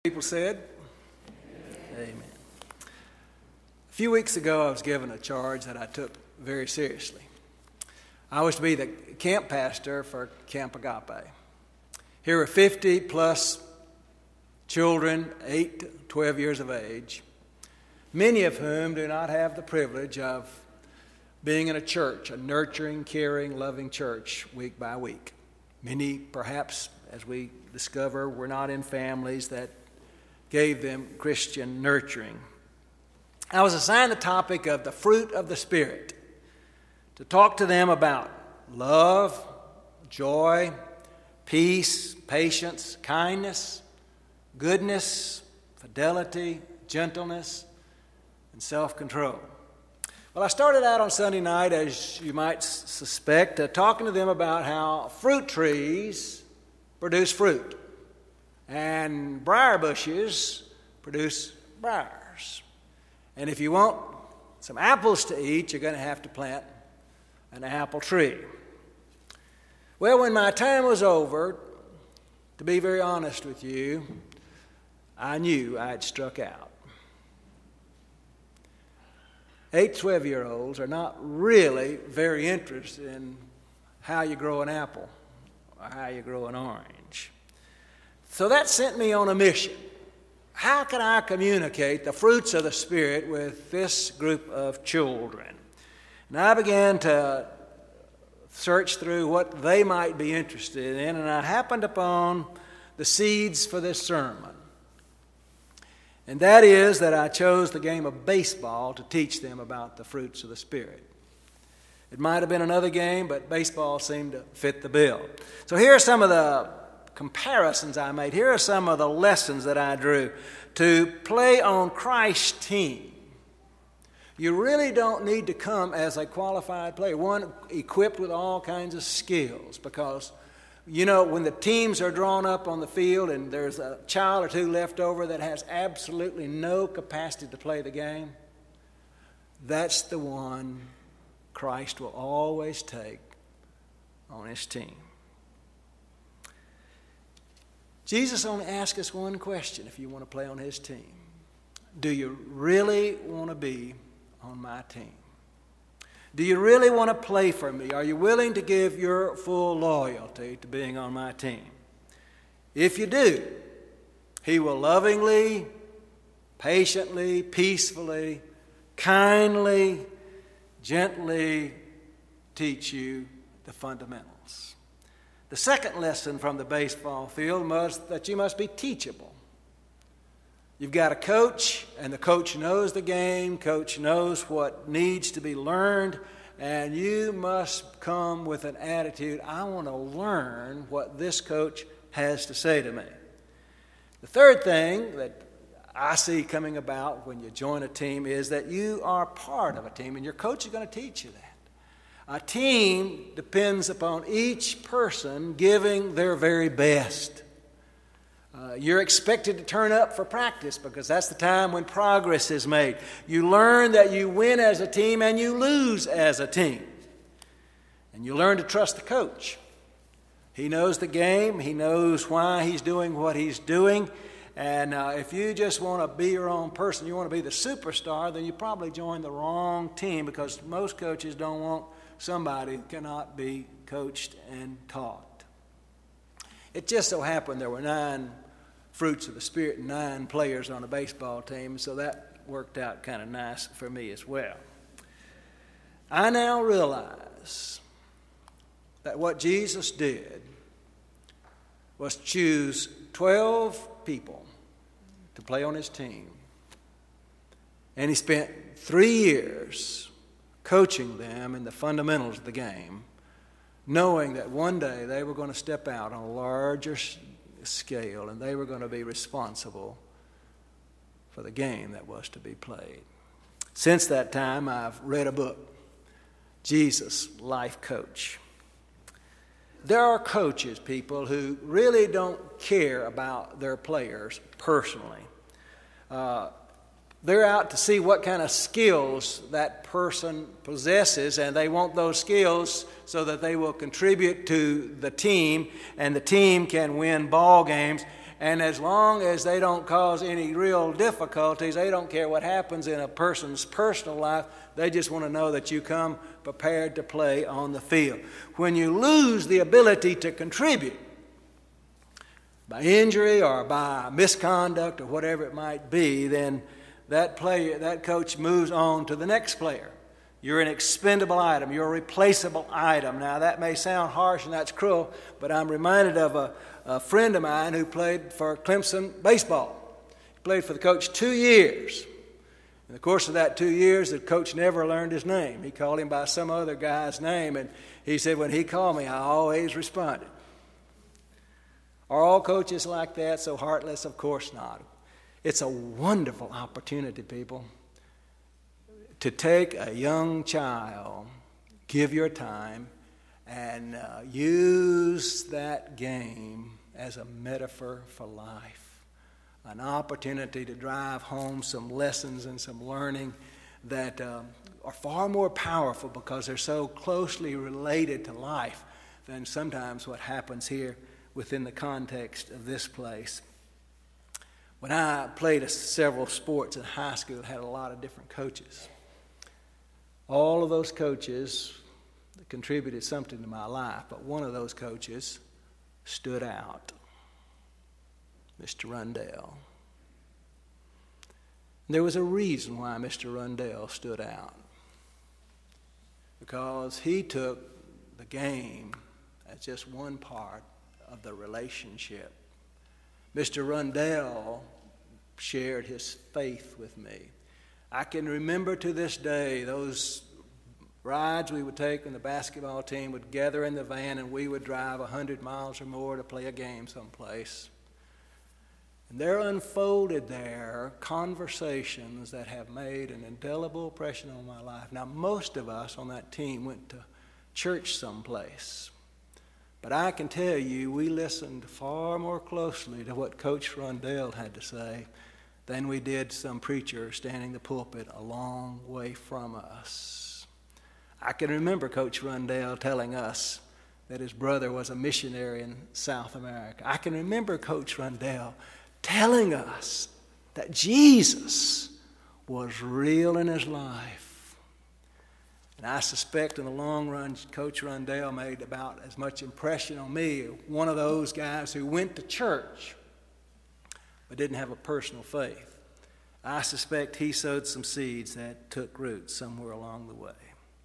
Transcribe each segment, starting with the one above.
People said, Amen. A few weeks ago, I was given a charge that I took very seriously. I was to be the camp pastor for Camp Agape. Here are 50-plus children, 8 to 12 years of age, many of whom do not have the privilege of being in a church, a nurturing, caring, loving church week by week. Many, perhaps, as we discover, were not in families that gave them Christian nurturing. I was assigned the topic of the fruit of the Spirit, to talk to them about love, joy, peace, patience, kindness, goodness, fidelity, gentleness, and self-control. Well, I started out on Sunday night, as you might suspect, talking to them about how fruit trees produce fruit, and briar bushes produce briars. And if you want some apples to eat, you're going to have to plant an apple tree. Well, when my time was over, to be very honest with you, I knew I had struck out. 8 to 12-year-olds are not really very interested in how you grow an apple or how you grow an orange. So that sent me on a mission. How can I communicate the fruits of the Spirit with this group of children? And I began to search through what they might be interested in, and I happened upon the seeds for this sermon. And that is that I chose the game of baseball to teach them about the fruits of the Spirit. It might have been another game, but baseball seemed to fit the bill. So here are some of the comparisons I made. Here are some of the lessons that I drew. To play on Christ's team, you really don't need to come as a qualified player, one equipped with all kinds of skills, because you know, when the teams are drawn up on the field and there's a child or two left over that has absolutely no capacity to play the game, that's the one Christ will always take on his team. Jesus only asks us one question if you want to play on his team. Do you really want to be on my team? Do you really want to play for me? Are you willing to give your full loyalty to being on my team? If you do, he will lovingly, patiently, peacefully, kindly, gently teach you the fundamentals. The second lesson from the baseball field was that you must be teachable. You've got a coach, and the coach knows the game, coach knows what needs to be learned, and you must come with an attitude, I want to learn what this coach has to say to me. The third thing that I see coming about when you join a team is that you are part of a team, and your coach is going to teach you that. A team depends upon each person giving their very best. You're expected to turn up for practice because that's the time when progress is made. You learn that you win as a team and you lose as a team. And you learn to trust the coach. He knows the game. He knows why he's doing what he's doing. And if you just want to be your own person, you want to be the superstar, then you probably join the wrong team, because most coaches don't want somebody who cannot be coached and taught. It just so happened there were 9 fruits of the Spirit and 9 players on a baseball team, so that worked out kind of nice for me as well. I now realize that what Jesus did was choose 12 people to play on his team, and he spent 3 years coaching them in the fundamentals of the game, knowing that one day they were going to step out on a larger scale and they were going to be responsible for the game that was to be played. Since that time, I've read a book, Jesus, Life Coach. There are coaches, people, who really don't care about their players personally. They're out to see what kind of skills that person possesses, and they want those skills so that they will contribute to the team, and the team can win ball games. And as long as they don't cause any real difficulties, they don't care what happens in a person's personal life. They just want to know that you come prepared to play on the field. When you lose the ability to contribute by injury or by misconduct or whatever it might be, then that coach moves on to the next player. You're an expendable item. You're a replaceable item. Now, that may sound harsh and that's cruel, but I'm reminded of a friend of mine who played for Clemson baseball. He played for the coach 2 years. In the course of that 2 years, the coach never learned his name. He called him by some other guy's name, and he said, when he called me, I always responded. Are all coaches like that, so heartless? Of course not. It's a wonderful opportunity, people, to take a young child, give your time, and use that game as a metaphor for life. An opportunity to drive home some lessons and some learning that are far more powerful because they're so closely related to life than sometimes what happens here within the context of this place. When I played several sports in high school, I had a lot of different coaches. All of those coaches contributed something to my life, but one of those coaches stood out, Mr. Rundell. And there was a reason why Mr. Rundell stood out, because he took the game as just one part of the relationship. Mr. Rundell shared his faith with me. I can remember to this day those rides we would take when the basketball team would gather in the van and we would drive 100 miles or more to play a game someplace. And there unfolded there conversations that have made an indelible impression on my life. Now, most of us on that team went to church someplace. But I can tell you, we listened far more closely to what Coach Rundell had to say than we did some preacher standing in the pulpit a long way from us. I can remember Coach Rundell telling us that his brother was a missionary in South America. I can remember Coach Rundell telling us that Jesus was real in his life. And I suspect in the long run, Coach Rundell made about as much impression on me, one of those guys who went to church but didn't have a personal faith. I suspect he sowed some seeds that took root somewhere along the way.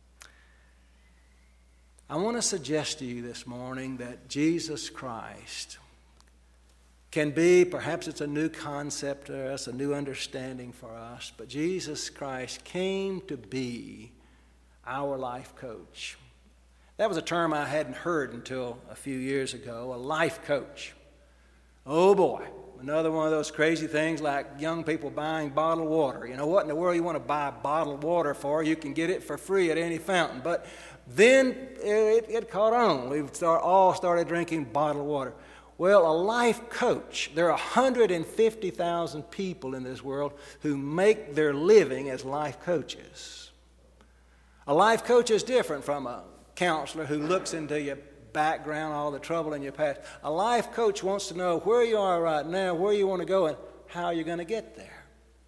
I want to suggest to you this morning that Jesus Christ can be, perhaps it's a new concept to us, a new understanding for us, but Jesus Christ came to be our life coach. That was a term I hadn't heard until a few years ago, a life coach. Oh boy, another one of those crazy things like young people buying bottled water. You know, what in the world you want to buy bottled water for? You can get it for free at any fountain. But then it caught on. We all started drinking bottled water. Well, a life coach, there are 150,000 people in this world who make their living as life coaches. A life coach is different from a counselor who looks into your background, all the trouble in your past. A life coach wants to know where you are right now, where you want to go, and how you're going to get there.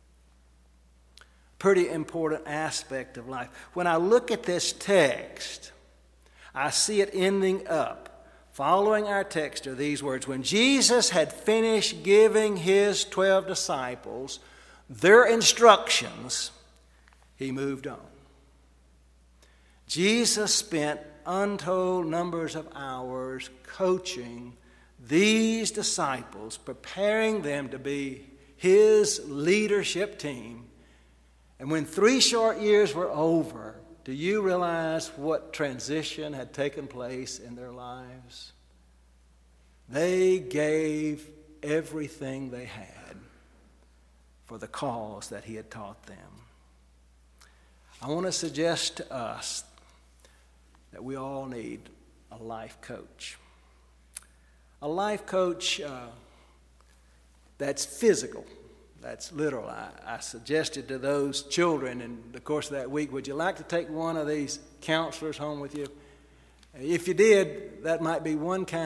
Pretty important aspect of life. When I look at this text, I see it ending up. Following our text are these words: when Jesus had finished giving his 12 disciples their instructions, he moved on. Jesus spent untold numbers of hours coaching these disciples, preparing them to be his leadership team. And when 3 short years were over, do you realize what transition had taken place in their lives? They gave everything they had for the cause that he had taught them. I want to suggest to us that we all need a life coach. A life coach that's physical, that's literal. I suggested to those children in the course of that week, would you like to take one of these counselors home with you? If you did, that might be one kind of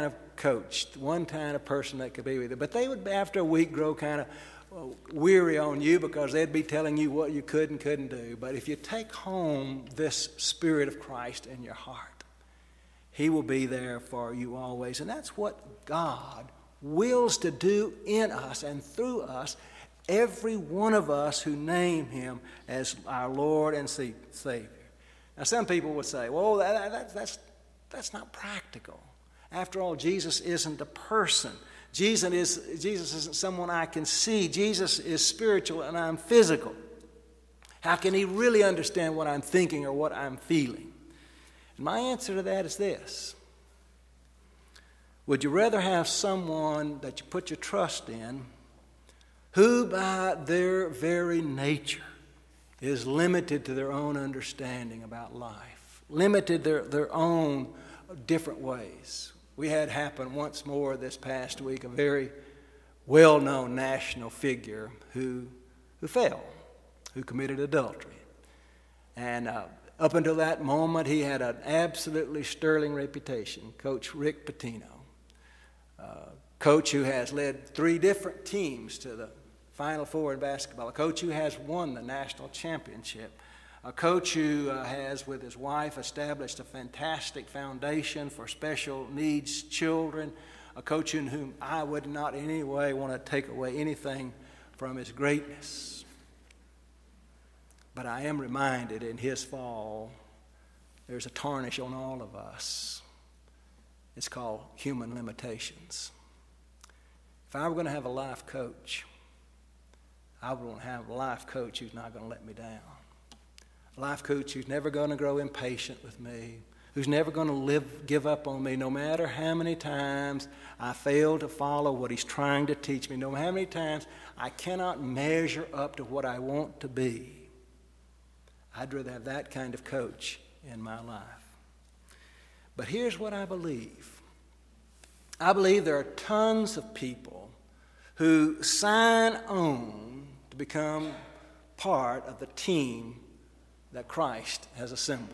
coach, one kind of person that could be with you. But they would, after a week, grow kind of weary on you because they'd be telling you what you could and couldn't do. But if you take home this Spirit of Christ in your heart, He will be there for you always. And that's what God wills to do in us and through us, every one of us who name Him as our Lord and Savior. Now, some people would say, well, that's not practical. After all, Jesus isn't a person. Jesus isn't someone I can see. Jesus is spiritual and I'm physical. How can He really understand what I'm thinking or what I'm feeling? And my answer to that is this. Would you rather have someone that you put your trust in who by their very nature is limited to their own understanding about life, limited their own different ways? We had happen once more this past week, a very well-known national figure who fell, who committed adultery. And up until that moment, he had an absolutely sterling reputation, Coach Rick Pitino. Coach who has led 3 different teams to the Final Four in basketball. A coach who has won the national championship. A coach who has, with his wife, established a fantastic foundation for special needs children. A coach in whom I would not in any way want to take away anything from his greatness. But I am reminded in his fall, there's a tarnish on all of us. It's called human limitations. If I were going to have a life coach, I would want to have a life coach who's not going to let me down. A life coach who's never going to grow impatient with me, who's never going to give up on me, no matter how many times I fail to follow what he's trying to teach me, no matter how many times I cannot measure up to what I want to be. I'd rather have that kind of coach in my life. But here's what I believe. I believe there are tons of people who sign on to become part of the team that Christ has assembled.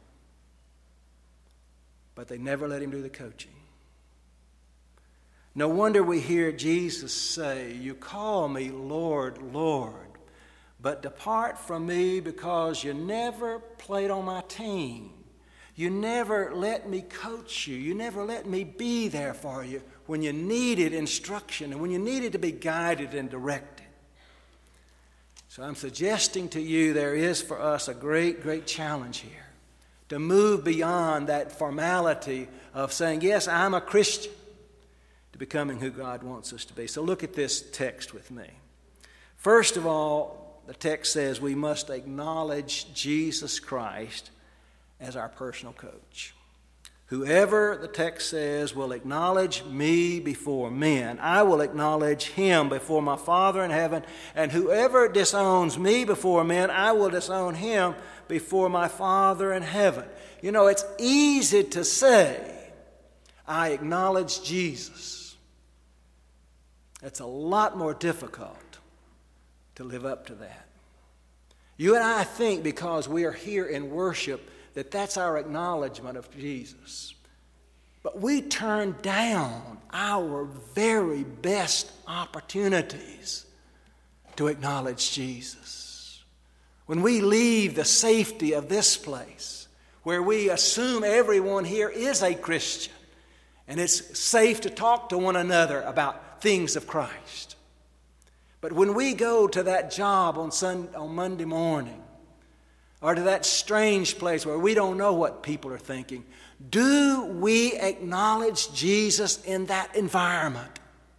But they never let him do the coaching. No wonder we hear Jesus say, "You call me Lord, Lord, but depart from me because you never played on my team. You never let me coach you. You never let me be there for you when you needed instruction and when you needed to be guided and directed." So I'm suggesting to you there is for us a great, great challenge here to move beyond that formality of saying, yes, I'm a Christian, to becoming who God wants us to be. So look at this text with me. First of all, the text says we must acknowledge Jesus Christ as our personal coach. Whoever, the text says, will acknowledge me before men, I will acknowledge him before my Father in heaven. And whoever disowns me before men, I will disown him before my Father in heaven. You know, it's easy to say, I acknowledge Jesus. It's a lot more difficult to live up to that. You and I think because we are here in worship that that's our acknowledgement of Jesus. But we turn down our very best opportunities to acknowledge Jesus. When we leave the safety of this place, where we assume everyone here is a Christian, and it's safe to talk to one another about things of Christ. But when we go to that job on Monday morning, or to that strange place where we don't know what people are thinking, do we acknowledge Jesus in that environment?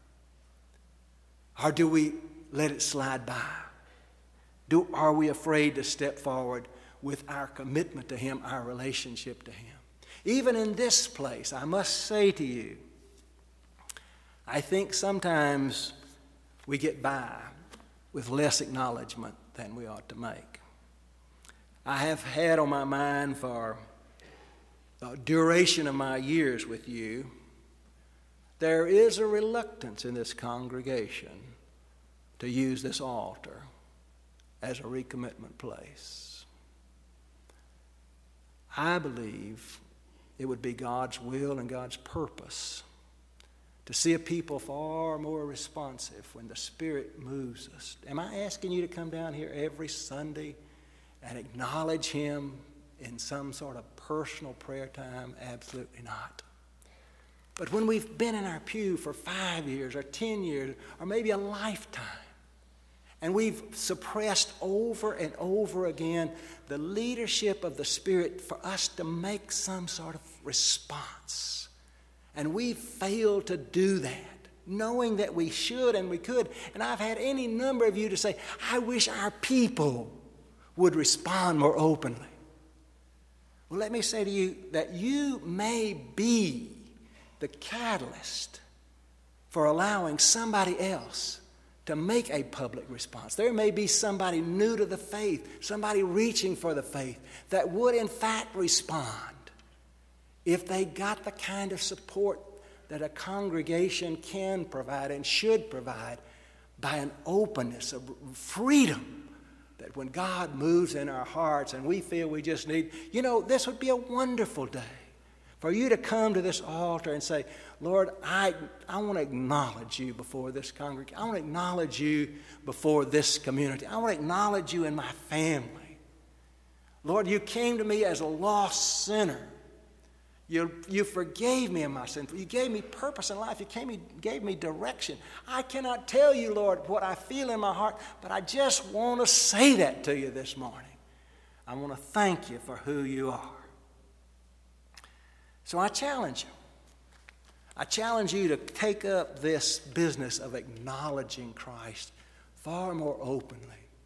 Or do we let it slide by? Are we afraid to step forward with our commitment to Him, our relationship to Him? Even in this place, I must say to you, I think sometimes we get by with less acknowledgement than we ought to make. I have had on my mind for the duration of my years with you, there is a reluctance in this congregation to use this altar as a recommitment place. I believe it would be God's will and God's purpose to see a people far more responsive when the Spirit moves us. Am I asking you to come down here every Sunday and acknowledge Him in some sort of personal prayer time? Absolutely not. But when we've been in our pew for 5 years or 10 years or maybe a lifetime, and we've suppressed over and over again the leadership of the Spirit for us to make some sort of response, and we've failed to do that, knowing that we should and we could. And I've had any number of you to say, I wish our people would respond more openly. Well, let me say to you that you may be the catalyst for allowing somebody else to make a public response. There may be somebody new to the faith, somebody reaching for the faith, that would in fact respond if they got the kind of support that a congregation can provide and should provide by an openness, of freedom, that when God moves in our hearts and we feel we just need, this would be a wonderful day for you to come to this altar and say, Lord, I want to acknowledge you before this congregation. I want to acknowledge you before this community. I want to acknowledge you in my family. Lord, you came to me as a lost sinner. You forgave me of my sins. You gave me purpose in life. You gave me direction. I cannot tell you, Lord, what I feel in my heart, but I just want to say that to you this morning. I want to thank you for who you are. So I challenge you. I challenge you to take up this business of acknowledging Christ far more openly.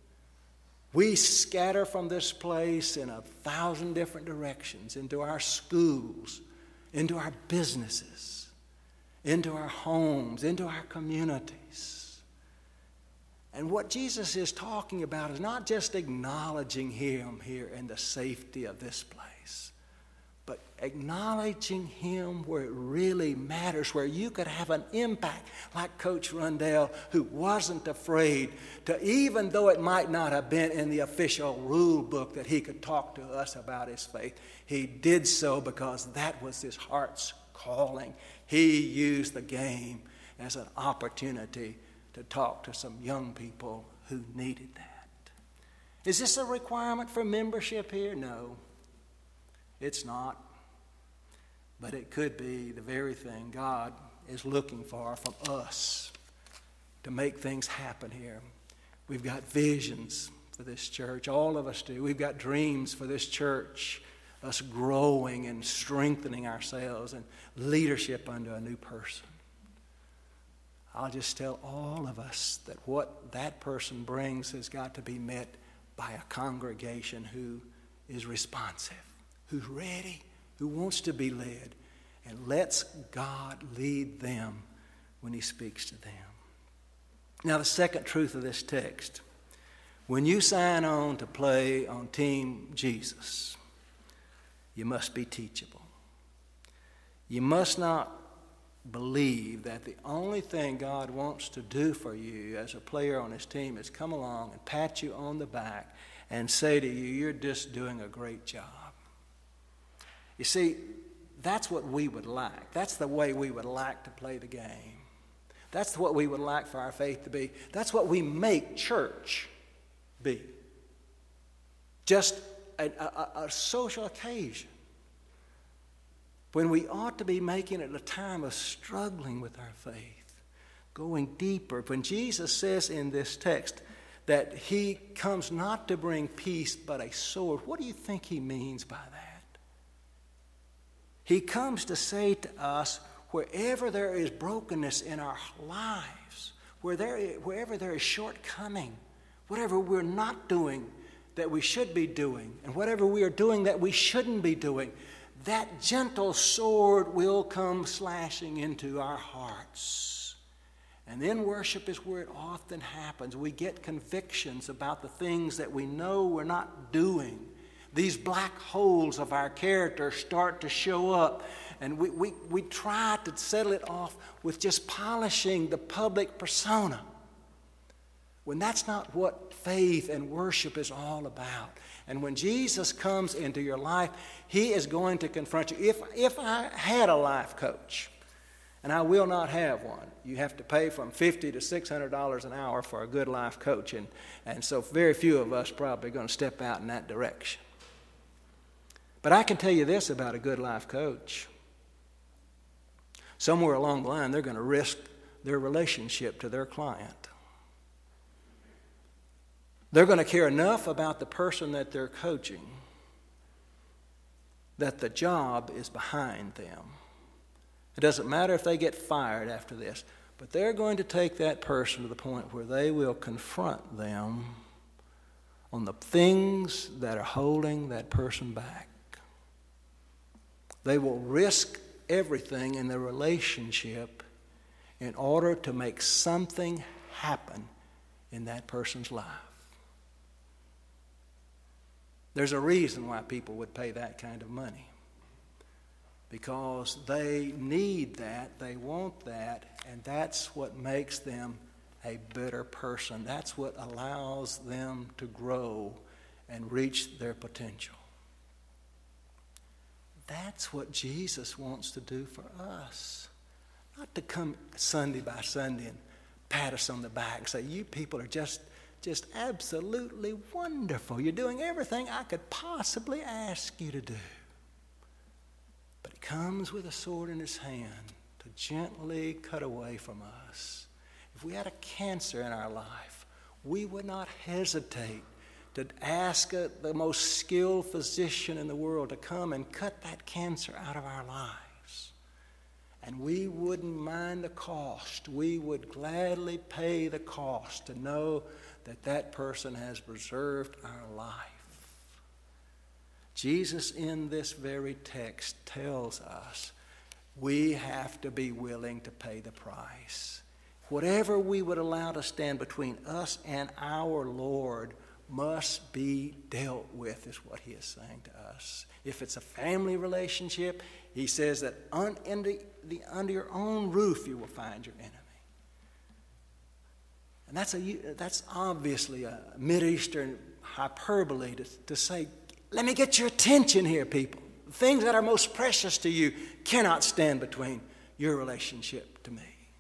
We scatter from this place in 1,000 different directions, into our schools, into our businesses, into our homes, into our communities. And what Jesus is talking about is not just acknowledging Him here in the safety of this place, but acknowledging Him where it really matters, where you could have an impact, like Coach Rundell, who wasn't afraid to, even though it might not have been in the official rule book that he could talk to us about his faith, he did so because that was his heart's calling. He used the game as an opportunity to talk to some young people who needed that. Is this a requirement for membership here? No. It's not, but it could be the very thing God is looking for from us to make things happen here. We've got visions for this church. All of us do. We've got dreams for this church, us growing and strengthening ourselves and leadership under a new person. I'll just tell all of us that what that person brings has got to be met by a congregation who is responsive, who's ready, who wants to be led, and lets God lead them when He speaks to them. Now, the second truth of this text, when you sign on to play on Team Jesus, you must be teachable. You must not believe that the only thing God wants to do for you as a player on His team is come along and pat you on the back and say to you, you're just doing a great job. You see, that's what we would like. That's the way we would like to play the game. That's what we would like for our faith to be. That's what we make church be. Just a social occasion when we ought to be making it a time of struggling with our faith, going deeper. When Jesus says in this text that He comes not to bring peace but a sword, what do you think He means by that? He comes to say to us, wherever there is brokenness in our lives, wherever there is shortcoming, whatever we're not doing that we should be doing, and whatever we are doing that we shouldn't be doing, that gentle sword will come slashing into our hearts. And then worship is where it often happens. We get convictions about the things that we know we're not doing. These black holes of our character start to show up, and we try to settle it off with just polishing the public persona, when that's not what faith and worship is all about. And when Jesus comes into your life, He is going to confront you. If I had a life coach, And I will not have one. You have to pay from $50 to $600 an hour for a good life coach. And so very few of us probably are going to step out in that direction. But I can tell you this about a good life coach. Somewhere along the line, they're going to risk their relationship to their client. They're going to care enough about the person that they're coaching that the job is behind them. It doesn't matter if they get fired after this, but they're going to take that person to the point where they will confront them on the things that are holding that person back. They will risk everything in their relationship in order to make something happen in that person's life. There's a reason why people would pay that kind of money. Because they need that, they want that, and that's what makes them a better person. That's what allows them to grow and reach their potential. That's what Jesus wants to do for us. Not to come Sunday by Sunday and pat us on the back and say, you people are just absolutely wonderful. You're doing everything I could possibly ask you to do. But he comes with a sword in his hand to gently cut away from us. If we had a cancer in our life, we would not hesitate to ask the most skilled physician in the world to come and cut that cancer out of our lives. And we wouldn't mind the cost. We would gladly pay the cost to know that that person has preserved our life. Jesus in this very text tells us we have to be willing to pay the price. Whatever we would allow to stand between us and our Lord must be dealt with, is what he is saying to us. If it's a family relationship, he says that under your own roof you will find your enemy. And that's obviously a Mideastern hyperbole to say, let me get your attention here, people. The things that are most precious to you cannot stand between your relationship to me.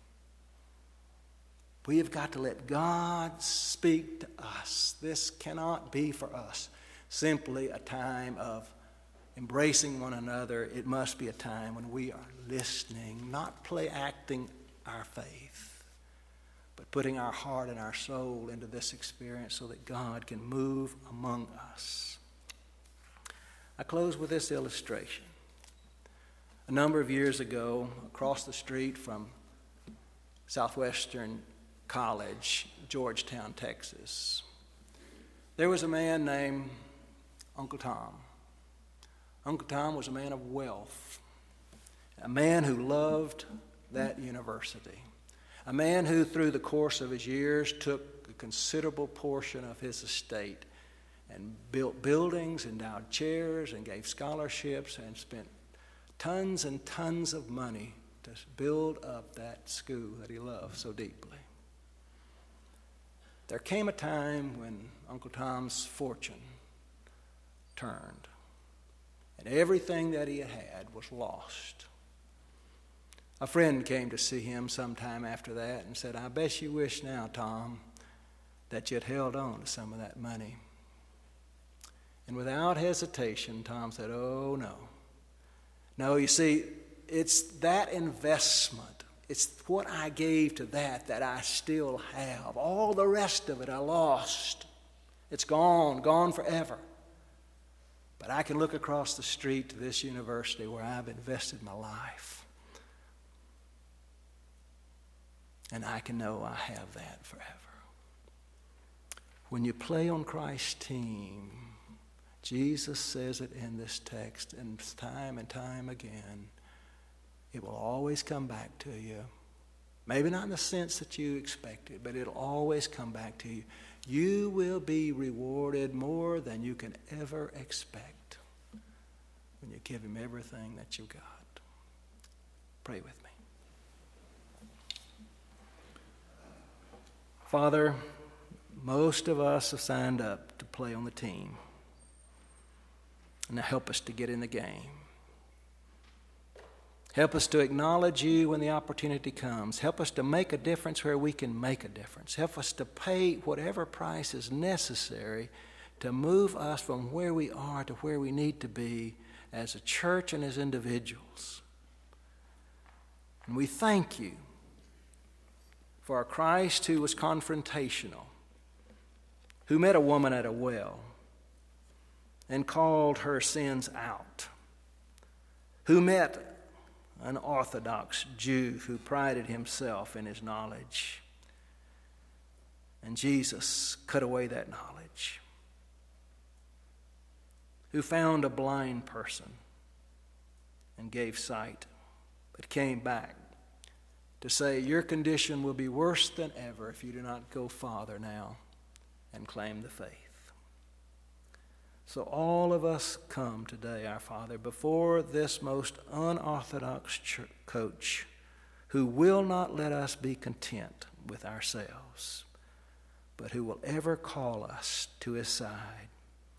We have got to let God speak to us. This cannot be for us simply a time of embracing one another. It must be a time when we are listening, not play acting our faith, but putting our heart and our soul into this experience so that God can move among us. I close with this illustration. A number of years ago, across the street from Southwestern College, Georgetown, Texas, there was a man named Uncle Tom. Uncle Tom was a man of wealth, a man who loved that university, a man who through the course of his years took a considerable portion of his estate and built buildings, endowed chairs, and gave scholarships, and spent tons and tons of money to build up that school that he loved so deeply. There came a time when Uncle Tom's fortune turned, and everything that he had was lost. A friend came to see him sometime after that and said, I bet you wish now, Tom, that you'd held on to some of that money. And without hesitation, Tom said, oh, no. No, you see, it's that investment. It's what I gave to that I still have. All the rest of it I lost. It's gone forever. But I can look across the street to this university where I've invested my life. And I can know I have that forever. When you play on Christ's team, Jesus says it in this text, and time again, it will always come back to you. Maybe not in the sense that you expected, but it'll always come back to you. You will be rewarded more than you can ever expect when you give him everything that you got. Pray with me. Father, most of us have signed up to play on the team. And help us to get in the game. Help us to acknowledge you when the opportunity comes. Help us to make a difference where we can make a difference. Help us to pay whatever price is necessary to move us from where we are to where we need to be as a church and as individuals. And we thank you for a Christ who was confrontational, who met a woman at a well and called her sins out, who met an Orthodox Jew who prided himself in his knowledge. And Jesus cut away that knowledge. Who found a blind person and gave sight, but came back to say, your condition will be worse than ever if you do not go farther now and claim the faith. So all of us come today, our Father, before this most unorthodox coach who will not let us be content with ourselves, but who will ever call us to his side.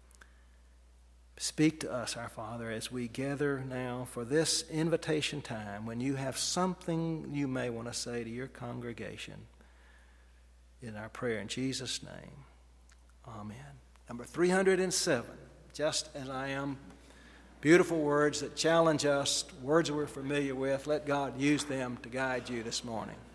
Speak to us, our Father, as we gather now for this invitation time when you have something you may want to say to your congregation. In our prayer in Jesus' name, amen. Number 307, just as I am. Beautiful words that challenge us, words we're familiar with. Let God use them to guide you this morning.